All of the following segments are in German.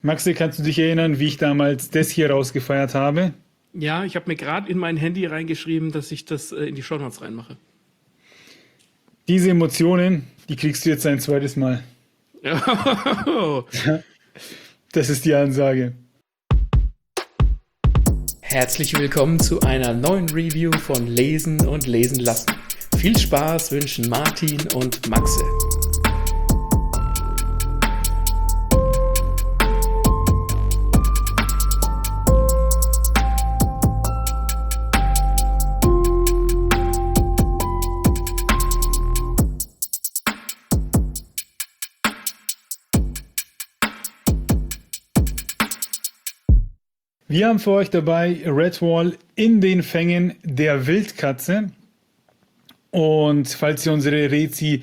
Maxi, kannst du dich erinnern, wie ich damals das hier rausgefeiert habe? Ja, ich habe mir gerade in mein Handy reingeschrieben, dass ich das in die Shownotes reinmache. Diese Emotionen, die kriegst du jetzt ein zweites Mal. Das ist die Ansage. Herzlich willkommen zu einer neuen Review von Lesen und Lesen lassen. Viel Spaß wünschen Martin und Maxe. Wir haben für euch dabei Redwall in den Fängen der Wildkatze. Und falls ihr unsere Rezi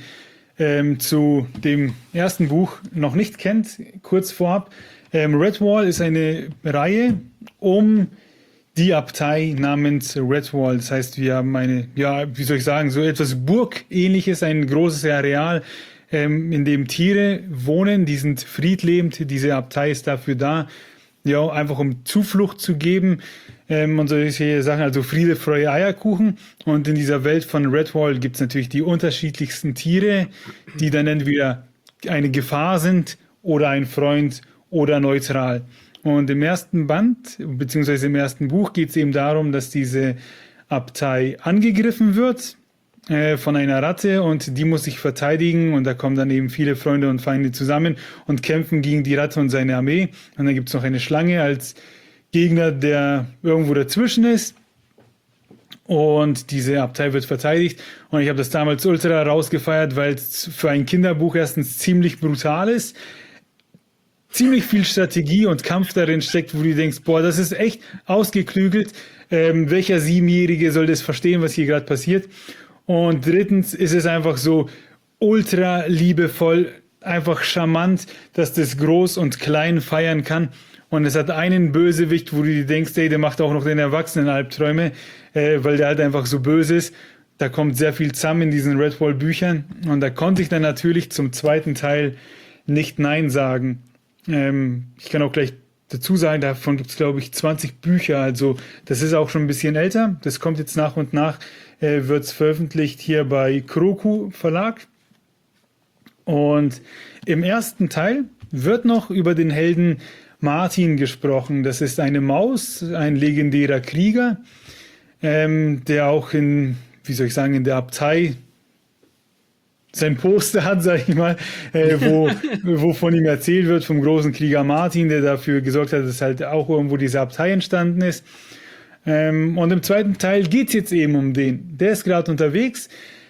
zu dem ersten Buch noch nicht kennt, kurz vorab. Redwall ist eine Reihe um die Abtei namens Redwall. Das heißt, wir haben eine, wie soll ich sagen, so etwas Burgähnliches, ein großes Areal, in dem Tiere wohnen. Die sind friedlebend. Diese Abtei ist dafür da, ja, einfach um Zuflucht zu geben und solche Sachen, also Friede, Freude, Eierkuchen. Und in dieser Welt von Redwall gibt es natürlich die unterschiedlichsten Tiere, die dann entweder eine Gefahr sind oder ein Freund oder neutral. Und im ersten Band, beziehungsweise im ersten Buch, geht es eben darum, dass diese Abtei angegriffen wird von einer Ratte und die muss sich verteidigen und da kommen dann eben viele Freunde und Feinde zusammen und kämpfen gegen die Ratte und seine Armee. Und dann gibt es noch eine Schlange als Gegner, der irgendwo dazwischen ist. Und diese Abtei wird verteidigt. Und ich habe das damals ultra rausgefeiert, weil es für ein Kinderbuch erstens ziemlich brutal ist. Ziemlich viel Strategie und Kampf darin steckt, wo du denkst, boah, das ist echt ausgeklügelt. Welcher Siebenjährige soll das verstehen, was hier gerade passiert? Und drittens ist es einfach so ultra liebevoll, einfach charmant, dass das groß und klein feiern kann. Und es hat einen Bösewicht, wo du dir denkst, ey, der macht auch noch den Erwachsenen Albträume, weil der halt einfach so böse ist. Da kommt sehr viel zusammen in diesen Redwall-Büchern. Und da konnte ich dann natürlich zum zweiten Teil nicht Nein sagen. Ich kann auch gleich dazu sagen, davon gibt es, glaube ich, 20 Bücher. Also das ist auch schon ein bisschen älter. Das kommt jetzt nach und nach, wird es veröffentlicht hier bei Kroku Verlag. Und im ersten Teil wird noch über den Helden Martin gesprochen. Das ist eine Maus, ein legendärer Krieger, der auch in der Abtei sein Poster hat, sag ich mal, wo von ihm erzählt wird, vom großen Krieger Martin, der dafür gesorgt hat, dass halt auch irgendwo diese Abtei entstanden ist. Und im zweiten Teil geht es jetzt eben um den. Der ist gerade unterwegs,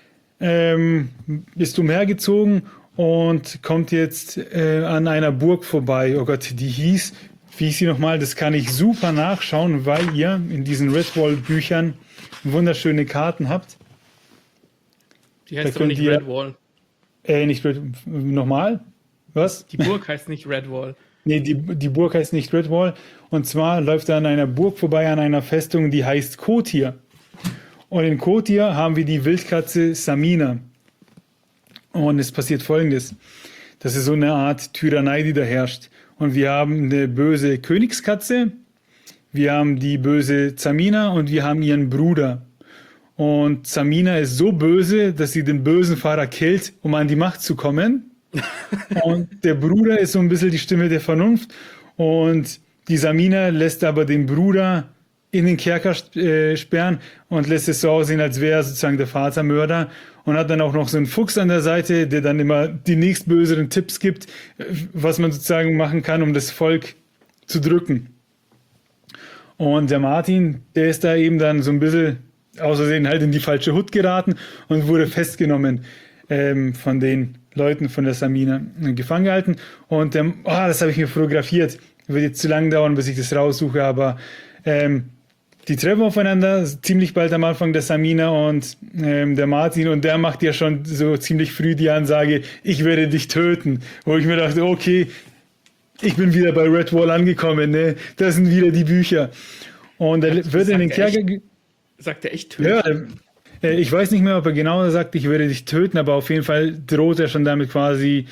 ist umhergezogen und kommt jetzt an einer Burg vorbei. Oh Gott, wie hieß sie nochmal? Das kann ich super nachschauen, weil ihr in diesen Redwall-Büchern wunderschöne Karten habt. Die heißt aber nicht Redwall. Nicht nochmal? Was? Die Burg heißt nicht Redwall. Nee, die Burg heißt nicht Redwall. Und zwar läuft er an einer Burg vorbei, an einer Festung, die heißt Kotir. Und in Kotir haben wir die Wildkatze Samina. Und es passiert Folgendes. Das ist so eine Art Tyrannei, die da herrscht. Und wir haben eine böse Königskatze, wir haben die böse Samina und wir haben ihren Bruder. Und Samina ist so böse, dass sie den bösen Fahrer killt, um an die Macht zu kommen. Und der Bruder ist so ein bisschen die Stimme der Vernunft. Und die Samina lässt aber den Bruder in den Kerker sperren und lässt es so aussehen, als wäre er sozusagen der Vatermörder. Und hat dann auch noch so einen Fuchs an der Seite, der dann immer die nächstböseren Tipps gibt, was man sozusagen machen kann, um das Volk zu drücken. Und der Martin, der ist da eben dann so ein bisschen außersehen halt in die falsche Hut geraten und wurde festgenommen von den Leuten von der Samina, gefangen gehalten. Und das habe ich mir fotografiert. Wird jetzt zu lang dauern, bis ich das raussuche, aber die treffen aufeinander ziemlich bald am Anfang, der Samina und der Martin, und der macht ja schon so ziemlich früh die Ansage, ich werde dich töten. Wo ich mir dachte, okay, ich bin wieder bei Redwall angekommen, ne? Das sind wieder die Bücher. Und er wird in den Kerker... Sagt er echt töten? Ja, ich weiß nicht mehr, ob er genau sagt, ich werde dich töten, aber auf jeden Fall droht er schon damit quasi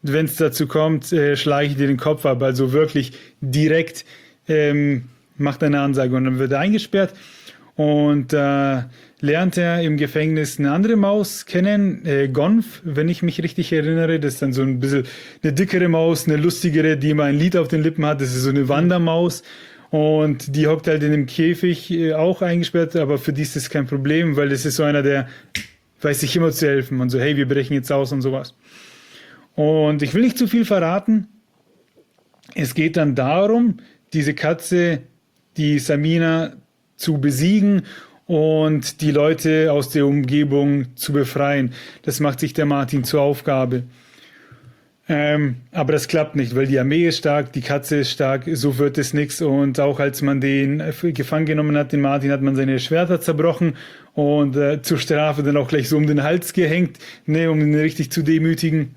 wenn es dazu kommt, schlage ich dir den Kopf ab. Also wirklich direkt macht er eine Ansage und dann wird er eingesperrt. Und lernt er im Gefängnis eine andere Maus kennen, Gonf, wenn ich mich richtig erinnere. Das ist dann so ein bisschen eine dickere Maus, eine lustigere, die immer ein Lied auf den Lippen hat. Das ist so eine Wandermaus. Und die hockt halt in dem Käfig auch eingesperrt, aber für die ist das kein Problem, weil das ist so einer, der weiß sich immer zu helfen und so, hey, wir brechen jetzt aus und sowas. Und ich will nicht zu viel verraten. Es geht dann darum, diese Katze, die Samina, zu besiegen und die Leute aus der Umgebung zu befreien. Das macht sich der Martin zur Aufgabe. Aber das klappt nicht, weil die Armee ist stark, die Katze ist stark, so wird es nichts. Und auch als man den gefangen genommen hat, den Martin, hat man seine Schwerter zerbrochen und zur Strafe dann auch gleich so um den Hals gehängt, ne, um ihn richtig zu demütigen.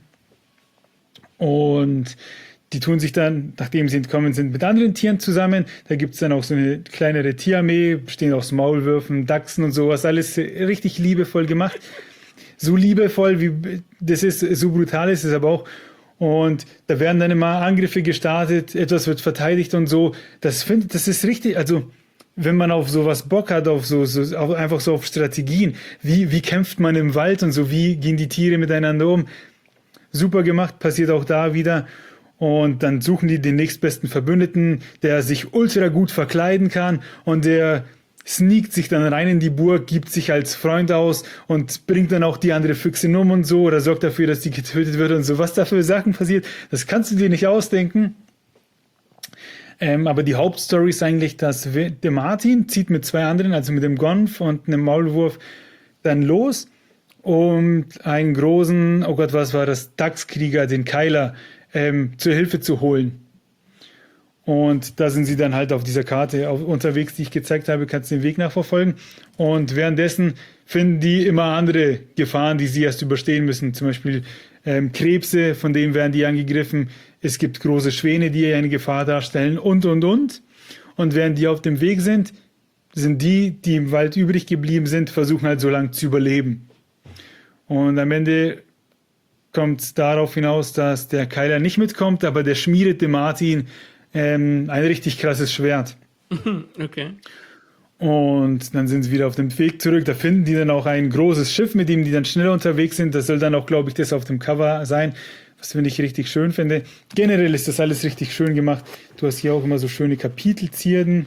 Und die tun sich dann, nachdem sie entkommen sind, mit anderen Tieren zusammen. Da gibt es dann auch so eine kleinere Tierarmee, bestehend aus Maulwürfen, Dachsen und sowas. Alles richtig liebevoll gemacht. So liebevoll, wie das ist, so brutal ist es aber auch. Und da werden dann immer Angriffe gestartet, etwas wird verteidigt und so. Das ist richtig, also wenn man auf sowas Bock hat, auf einfach so auf Strategien, wie kämpft man im Wald und so, wie gehen die Tiere miteinander um. Super gemacht, passiert auch da wieder. Und dann suchen die den nächstbesten Verbündeten, der sich ultra gut verkleiden kann und der sneakt sich dann rein in die Burg, gibt sich als Freund aus und bringt dann auch die andere Füchsin um und so oder sorgt dafür, dass die getötet wird und so. Was da für Sachen passiert, das kannst du dir nicht ausdenken. Aber die Hauptstory ist eigentlich, dass der Martin zieht mit zwei anderen, also mit dem Gonf und einem Maulwurf, dann los, um einen großen, oh Gott, was war das, Dachskrieger, den Keiler, zur Hilfe zu holen. Und da sind sie dann halt auf dieser Karte unterwegs, die ich gezeigt habe, kannst du den Weg nachverfolgen. Und währenddessen finden die immer andere Gefahren, die sie erst überstehen müssen. Zum Beispiel Krebse, von denen werden die angegriffen. Es gibt große Schwäne, die eine Gefahr darstellen und. Und während die auf dem Weg sind die im Wald übrig geblieben sind, versuchen halt so lange zu überleben. Und am Ende kommt es darauf hinaus, dass der Keiler nicht mitkommt, aber der schmiedet dem Martin ein richtig krasses Schwert. Okay. Und dann sind sie wieder auf dem Weg zurück. Da finden die dann auch ein großes Schiff, mit dem die dann schneller unterwegs sind. Das soll dann auch, glaube ich, das auf dem Cover sein, was finde ich richtig schön finde. Generell ist das alles richtig schön gemacht. Du hast hier auch immer so schöne Kapitelzierden.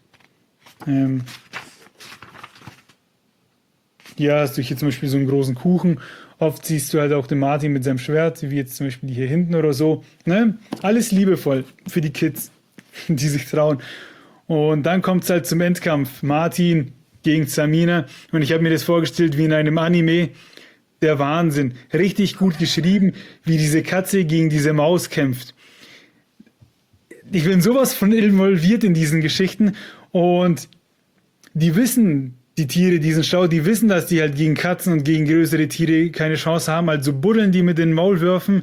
Hier hast du hier zum Beispiel so einen großen Kuchen. Oft siehst du halt auch den Martin mit seinem Schwert, wie jetzt zum Beispiel hier hinten oder so. Ne? Alles liebevoll für die Kids, die sich trauen. Und dann kommt es halt zum Endkampf. Martin gegen Samina. Und ich habe mir das vorgestellt wie in einem Anime. Der Wahnsinn. Richtig gut geschrieben, wie diese Katze gegen diese Maus kämpft. Ich bin sowas von involviert in diesen Geschichten. Und die wissen, die Tiere, die sind schlau, die wissen, dass die halt gegen Katzen und gegen größere Tiere keine Chance haben. Also buddeln die mit den Maulwürfen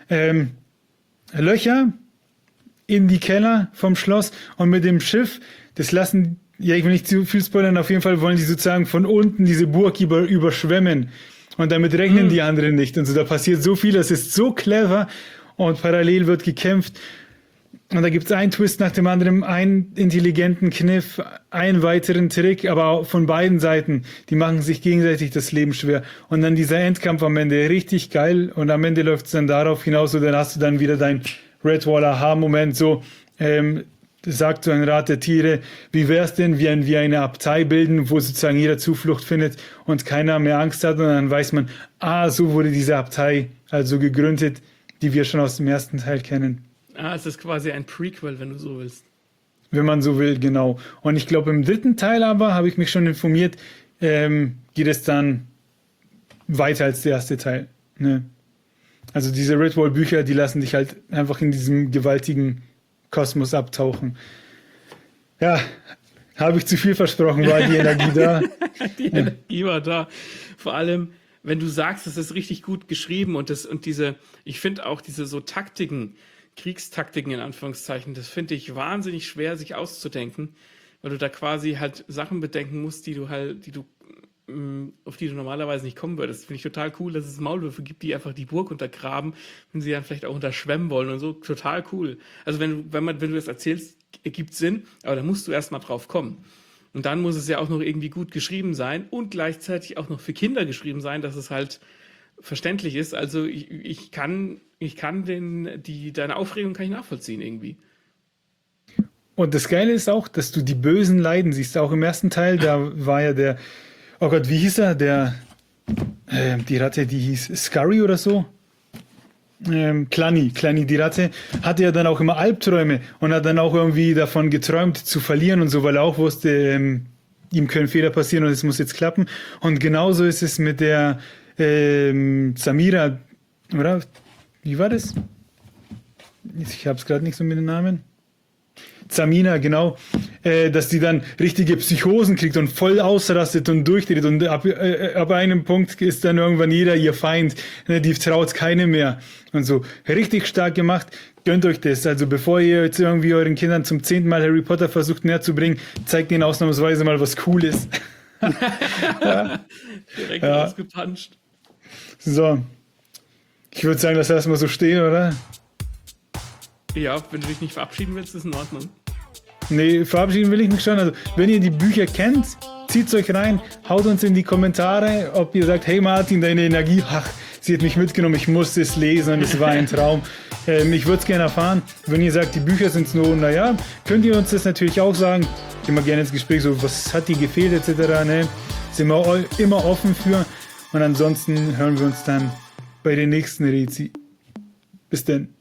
Löcher in die Keller vom Schloss und mit dem Schiff, das lassen, ja, ich will nicht zu viel spoilern, auf jeden Fall wollen die sozusagen von unten diese Burg überschwemmen. Und damit rechnen die anderen nicht. Und so, da passiert so viel, das ist so clever und parallel wird gekämpft. Und da gibt es einen Twist nach dem anderen, einen intelligenten Kniff, einen weiteren Trick, aber auch von beiden Seiten. Die machen sich gegenseitig das Leben schwer. Und dann dieser Endkampf am Ende, richtig geil. Und am Ende läuft es dann darauf hinaus, und dann hast du dann wieder dein Redwall-Aha-Moment, so, sagt so ein Rat der Tiere, wie wär's denn, wenn wir eine Abtei bilden, wo sozusagen jeder Zuflucht findet und keiner mehr Angst hat. Und dann weiß man, so wurde diese Abtei also gegründet, die wir schon aus dem ersten Teil kennen. Es ist quasi ein Prequel, wenn du so willst. Wenn man so will, genau. Und ich glaube, im dritten Teil aber, habe ich mich schon informiert, geht es dann weiter als der erste Teil. Ne? Also diese Redwall-Bücher, die lassen dich halt einfach in diesem gewaltigen Kosmos abtauchen. Ja, habe ich zu viel versprochen, war die Energie da? Die Energie war da. Vor allem, wenn du sagst, das ist richtig gut geschrieben und diese, ich finde auch diese so Taktiken, Kriegstaktiken in Anführungszeichen, das finde ich wahnsinnig schwer, sich auszudenken, weil du da quasi halt Sachen bedenken musst, die du auf die du normalerweise nicht kommen würdest. Finde ich total cool, dass es Maulwürfe gibt, die einfach die Burg untergraben, wenn sie dann vielleicht auch unterschwemmen wollen und so. Total cool. Also wenn du das erzählst, ergibt Sinn, aber da musst du erst mal drauf kommen. Und dann muss es ja auch noch irgendwie gut geschrieben sein und gleichzeitig auch noch für Kinder geschrieben sein, dass es halt verständlich ist. Also ich kann deine Aufregung kann ich nachvollziehen irgendwie. Und das Geile ist auch, dass du die Bösen leiden siehst. Auch im ersten Teil, da war ja der, oh Gott, wie hieß er? Die Ratte, die hieß Scurry oder so. Clanny, die Ratte, hatte ja dann auch immer Albträume und hat dann auch irgendwie davon geträumt zu verlieren und so, weil er auch wusste, ihm können Fehler passieren und es muss jetzt klappen. Und genauso ist es mit der Samira, oder? Wie war das? Ich habe es gerade nicht so mit den Namen. Zamina, genau, dass die dann richtige Psychosen kriegt und voll ausrastet und durchdreht und ab einem Punkt ist dann irgendwann jeder ihr Feind, ne, die traut keinem mehr und so. Richtig stark gemacht, gönnt euch das. Also bevor ihr jetzt irgendwie euren Kindern zum 10. Mal Harry Potter versucht näher zu bringen, zeigt ihnen ausnahmsweise mal, was cool ist. Ja. Direkt ausgepanscht. So, ich würde sagen, das lassen wir so stehen, oder? Ja, wenn du dich nicht verabschieden willst, ist in Ordnung. Nee, verabschieden will ich mich schon. Also, wenn ihr die Bücher kennt, zieht's euch rein, haut uns in die Kommentare, ob ihr sagt, hey Martin, deine Energie, ach, sie hat mich mitgenommen, ich musste es lesen und es war ein Traum. Ich würde es gerne erfahren. Wenn ihr sagt, die Bücher sind so, naja, könnt ihr uns das natürlich auch sagen. Immer gerne ins Gespräch, so, was hat dir gefehlt, etc. Ne? Sind wir immer offen für. Und ansonsten hören wir uns dann bei den nächsten Rezi. Bis denn.